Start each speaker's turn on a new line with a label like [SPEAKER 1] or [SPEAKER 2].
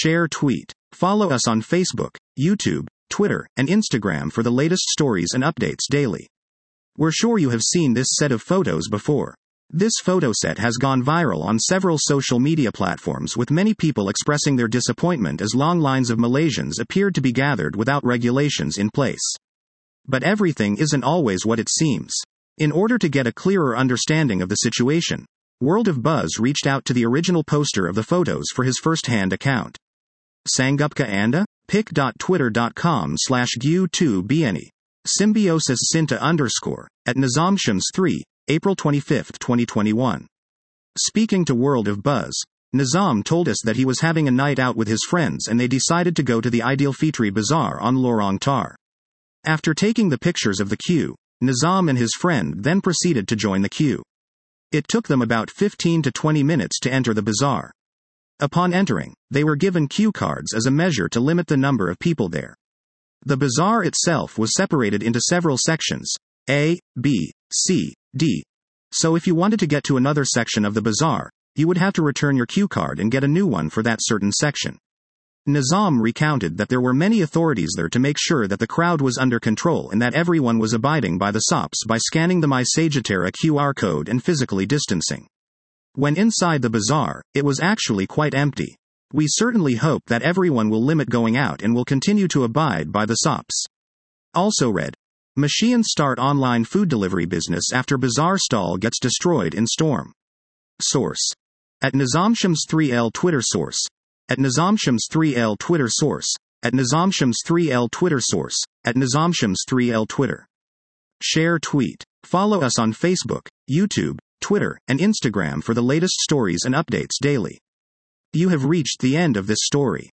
[SPEAKER 1] Share tweet. Follow us on Facebook, YouTube, Twitter, and Instagram for the latest stories and updates daily. We're sure you have seen this set of photos before. This photo set has gone viral on several social media platforms, with many people expressing their disappointment as long lines of Malaysians appeared to be gathered without regulations in place. But everything isn't always what it seems. In order to get a clearer understanding of the situation, World of Buzz reached out to the original poster of the photos for his first-hand account. Sanggupka Anda? pic.twitter.com/gu2bni. Symbiosis Sinta _ at Nizam Shams 3, April 25, 2021. Speaking to World of Buzz, Nizam told us that he was having a night out with his friends and they decided to go to the Aidilfitri Bazaar on Lorong Tar. After taking the pictures of the queue, Nizam and his friend then proceeded to join the queue. It took them about 15 to 20 minutes to enter the bazaar. Upon entering, they were given queue cards as a measure to limit the number of people there. The bazaar itself was separated into several sections, A, B, C, D. So if you wanted to get to another section of the bazaar, you would have to return your queue card and get a new one for that certain section. Nizam recounted that there were many authorities there to make sure that the crowd was under control and that everyone was abiding by the SOPs by scanning the MySagittara QR code and physically distancing. When inside the bazaar, it was actually quite empty. We certainly hope that everyone will limit going out and will continue to abide by the SOPs. Also read, Malaysians start online food delivery business after bazaar stall gets destroyed in storm. Source. At Nizam Shams 3L Twitter source. At Nizam Shams 3L Twitter source. At Nizam Shams 3L Twitter source. At Nizam Shams 3L Twitter. Share tweet. Follow us on Facebook, YouTube, Twitter, and Instagram for the latest stories and updates daily. You have reached the end of this story.